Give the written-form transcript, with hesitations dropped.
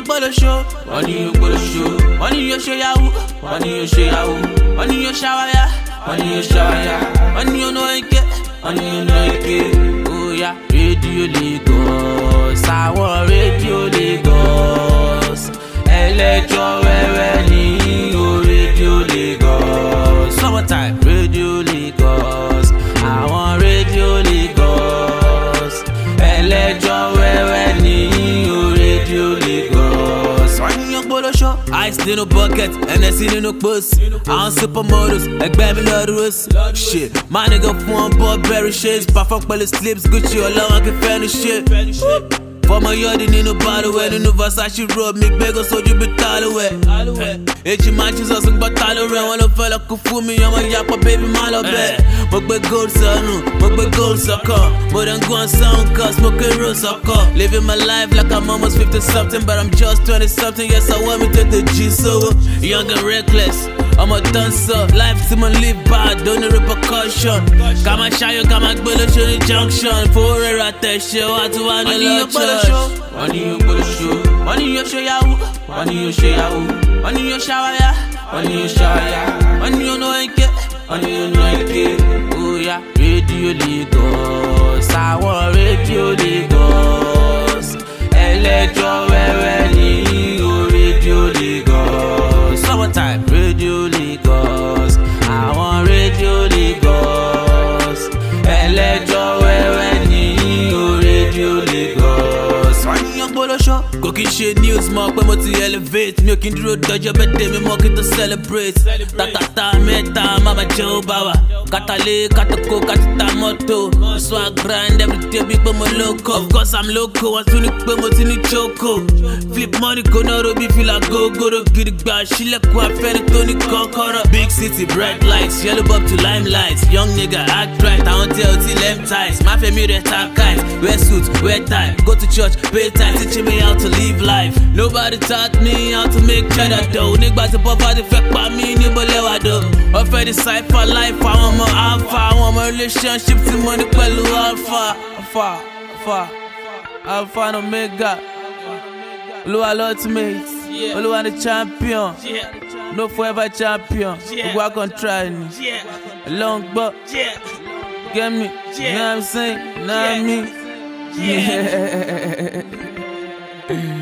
gbọ́dọ̀ ṣó, wọ́n ní yóò gbọ́dọ̀ ṣó, wọ́n ní yóò ṣe yahoo, wọ́n ní yóò ṣe yahoo, wọ́n ní yóò ṣàwáyà, wọ́n ní yóò ṣàwáyà, wọ́n ní yóò ná ike, wọ́n ní yóò ná ike. Oya rédíò Lagos, àwọn rédíò Lagos, ẹlẹ́jọ́ wẹ́wẹ́ ní o rédíò Lagos. Summertime rédíò Lagos, àwọn rédíò Lagos, ẹlẹ́jọ́ wẹ́wẹ́ ní o rédíò Lagos. Wọ́n ní yóò gbọ́dọ̀ ṣó. Ice nínú bucket, NSC nínú pósí. Àwọn supermodels, ẹgbẹ́ mi lọ́ọ́ dúró sí. Shit, my nigga fún wọn Burberry shades. Perform pẹ̀lú slips, Gucci ọlọ́wọ́n kí fẹ́ ní shit. Fọmọ yọ̀dí nínú balùwẹ̀, nínú Versace robe, mi gbẹ́gàn sójú bí talùwẹ̀. Èjì máa Jesus ń gbọ́ talùwẹ̀, wọn ló fẹ́ lọ kú fún mi, ọmọ yàpọ̀ baby má lọ bẹ̀. Mo gbé gold sọnù, mo gbé gold sọ́kọ̀, mo dẹ̀ ń gún ọ̀sán cause mo kéré sọ́kọ̀. Living my life like I'm almost 50 something, but I'm just 20 something. Yes, I want me to the G sówó, young and reckless. I'm a dancer, life tí mo live bad, don't need repercussion. Ká máa ṣayọ̀, ká máa gbé lóṣù ní junction. Fowó rẹ̀ ra tẹ̀ṣẹ̀, wá tún wá ní lọ́jọ́. Wọ́n ní yóò gbọ́dọ̀ ṣó, wọ́n ní yóò ṣe yahoo, wọ́n ní yóò ṣe yahoo, wọ́n ní yóò ṣàwáyà, wọ́n ní yóò ṣàwáyà, wọ́n ní yóò ná ike, wọ́n ní yóò ná ike. Oya rédíò Lagos, àwọn rédíò Lagos, ẹlẹ́jọ́ wẹ́wẹ́ ní o rédíò Lagos. Summertime rédíò Lagos, àwọn rédíò Lagos, ẹlẹ́jọ́ wẹ́wẹ́ ní o rédíò Lagos. Wọ́n ní yóò gbọ́dọ̀ ṣó. Kò kí n ṣe news mọ́ pé mo ti elevate, mi ò kí n dúró dọjọ́ bẹ́tẹ̀ mi mọ́ kí n tó celebrate. Tàtàtà mẹ́ta má bàa jẹ́ ó bá wa, kátàlé kátàkó kátàtà mọ́tò. Swag grind everyday bí pé mo loco, of course I'm loco, wọ́n tún ní pé mo ti ní choco. Flip money kò náà ro bí fìlà gógóró, gidi gbà sílẹ̀kùn afẹ́ni tó ní kọ́kọ́rọ́. Big city bright lights, yellow bulb to limelight, young nigga act right, àwọn tí ẹ ò tí lem ties. Má fẹ́ mi rẹ̀ ta kite, wear suit, wear tie, go to church, pay time, teaching me how to live life. Nobody taught me how to make cheddar dough. Nígbà tí poverty fẹ́ pa mí níbo lẹ́wà dó. Ọ̀fẹ́ decipher life, àwọn ọmọ alpha, àwọn ọmọ relationship tí mo ní pẹ̀lú alpha. Alpha and Omega. Olúwa ultimate, Olúwa the champion, no forever champion. Gbogbo I can try ni. Long but get me, you know what I'm saying? Know what I mean? Yeah.